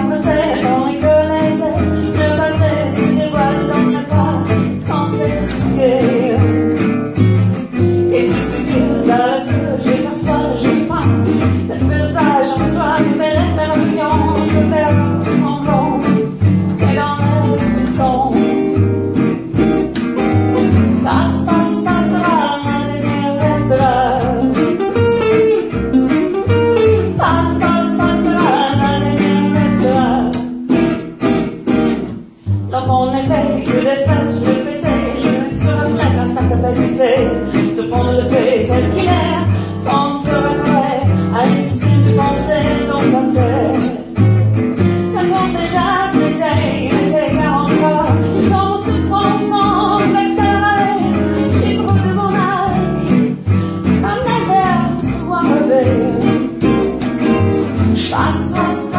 passait, on y connaissait, le passé se dévoile, on n'a pas censé se soucier. Et c'est spécial à la vue, j'ai perçois, j'ai pas le faisage, on doit me faire un million, je veux faire semblant, c'est dans l'air du temps. Passe, passe, passera, la lumière restera. Passe, passe, passera, la lumière restera. L'enfant n'est fait que des fêtes, je le faisais, je serai prête à sa capacité de prendre le fait tel qu'il est, sans se référer à l'estime de penser dans sa tête. L'enfant déjà c'était encore, le temps se prend sans accélérer, chiffre de mon âge, un éclair se voit rêver. Passe, passe,